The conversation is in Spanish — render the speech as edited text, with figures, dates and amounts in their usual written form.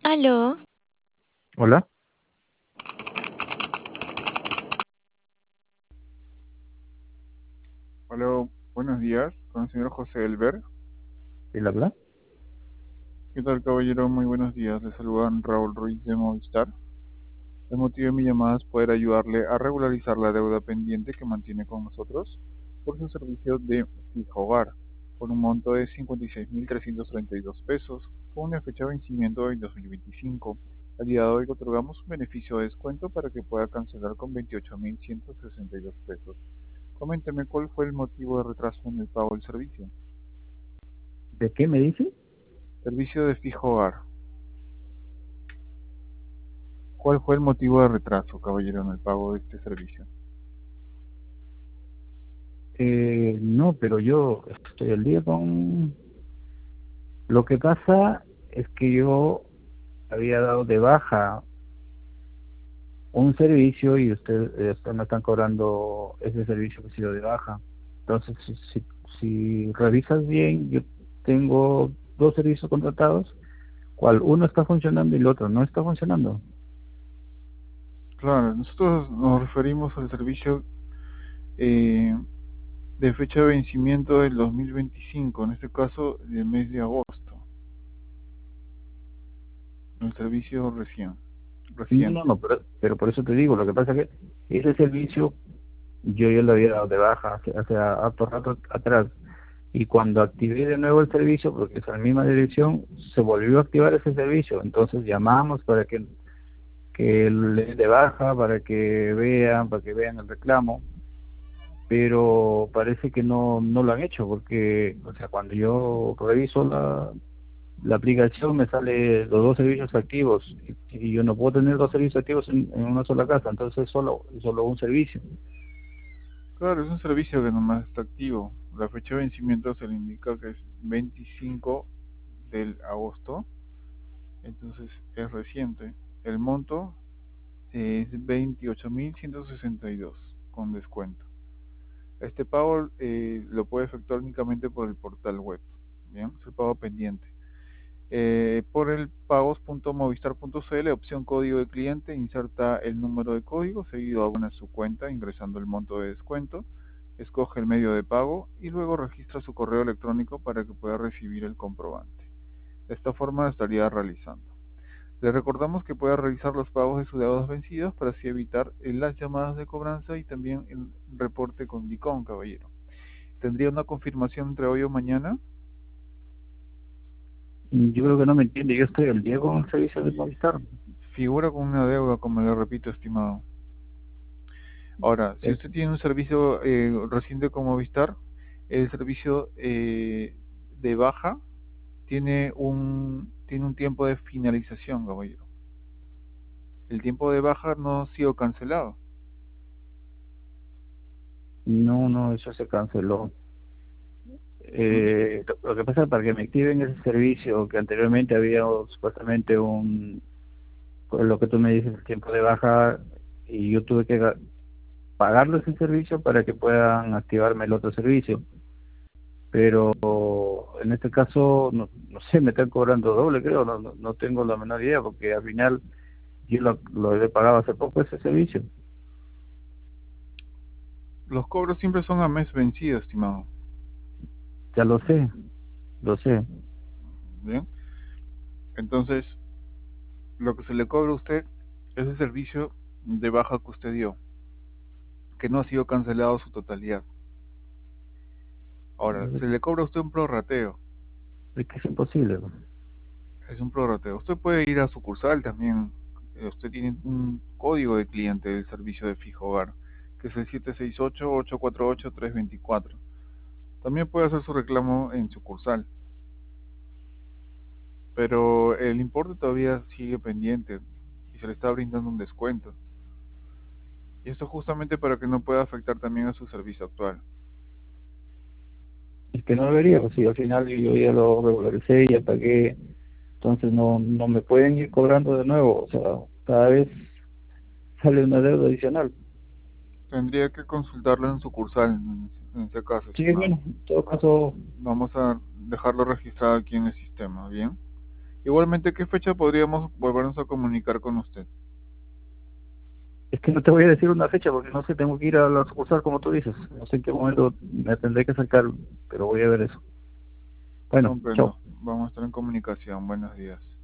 Aló, Hola, Hola, buenos días, con el señor José Elber. ¿él habla? ¿Qué tal, caballero? Muy buenos días. Le saludan Raúl Ruiz de Movistar. El motivo de mi llamada es poder ayudarle a regularizar la deuda pendiente que mantiene con nosotros por su servicio de fijo hogar, por un monto de 56.332 pesos, con una fecha de vencimiento en 2025. Al día de hoy le otorgamos un beneficio de descuento para que pueda cancelar con 28.162 pesos. Coménteme cuál fue el motivo de retraso en el pago del servicio. ¿De qué me dice? Servicio de fijo hogar. ¿Cuál fue el motivo de retraso, caballero, en el pago de este servicio? No, pero yo estoy al día con... Lo que pasa es que yo había dado de baja un servicio y ustedes me están cobrando ese servicio que ha sido de baja. Entonces, si revisas bien, yo tengo dos servicios contratados, cual uno está funcionando y el otro no está funcionando. Claro, nosotros nos referimos al servicio eh, de fecha de vencimiento del 2025, en este caso del mes de agosto, el servicio No, no, reciente. no, pero por eso te digo, lo que pasa es que ese servicio yo ya lo había dado de baja hace harto rato atrás. Y cuando activé de nuevo el servicio, porque es la misma dirección, se volvió a activar ese servicio. Entonces llamamos para que le den de baja, para que vean el reclamo, pero parece que no lo han hecho, porque, o sea, cuando yo reviso la aplicación me sale los dos servicios activos y yo no puedo tener dos servicios activos en una sola casa, entonces solo un servicio. Claro, es un servicio que nomás está activo. La fecha de vencimiento se le indica que es 25 del agosto, entonces es reciente. El monto es 28.162 con descuento. Este pago lo puede efectuar únicamente por el portal web. Bien, es el pago pendiente. Por el pagos.movistar.cl, opción código de cliente, inserta el número de código, seguido abona su cuenta ingresando el monto de descuento, escoge el medio de pago y luego registra su correo electrónico para que pueda recibir el comprobante. De esta forma estaría realizando. Le recordamos que pueda realizar los pagos de sus deudas vencidos para así evitar las llamadas de cobranza y también el reporte con DICOM, caballero. ¿Tendría una confirmación entre hoy o mañana? Yo creo que no me entiende, yo estoy al día con el servicio de Movistar. Figura con una deuda, como le repito, estimado. Ahora, si Es- usted tiene un servicio reciente como Movistar, el servicio de baja tiene un tiempo de finalización, caballero. El tiempo de baja no ha sido cancelado. no, eso se canceló. ¿Mm? Lo que pasa es para que me activen ese servicio que anteriormente había supuestamente con lo que tú me dices, el tiempo de baja, y yo tuve que pagarles ese servicio para que puedan activarme el otro servicio. Pero en este caso, no sé, me están cobrando doble, creo, no tengo la menor idea, porque al final yo lo he pagado hace poco ese servicio. Los cobros siempre son a mes vencido, estimado. Ya lo sé. ¿Bien? Entonces, lo que se le cobra a usted es el servicio de baja que usted dio, que no ha sido cancelado su totalidad. Ahora, se le cobra a usted un prorrateo. Es que es imposible. Es un prorrateo. Usted puede ir a sucursal también. Usted tiene un código de cliente del servicio de fijo hogar, que es el 768-848-324. También puede hacer su reclamo en sucursal, pero el importe todavía sigue pendiente y se le está brindando un descuento. Y esto justamente para que no pueda afectar también a su servicio actual. Es que no debería, pues si al final yo ya lo regularicé, ya pagué, entonces no me pueden ir cobrando de nuevo, o sea, cada vez sale una deuda adicional. Tendría que consultarlo en sucursal, en ese caso, Sí, estimado. bueno, en todo caso, Vamos a dejarlo registrado aquí en el sistema, ¿bien? Igualmente, ¿qué fecha podríamos volvernos a comunicar con usted? Es que no te voy a decir una fecha porque no sé, tengo que ir a la sucursal como tú dices. No sé en qué momento me tendré que acercar, pero voy a ver eso. Bueno, Comprendo. chao. Vamos a estar en comunicación. Buenos días.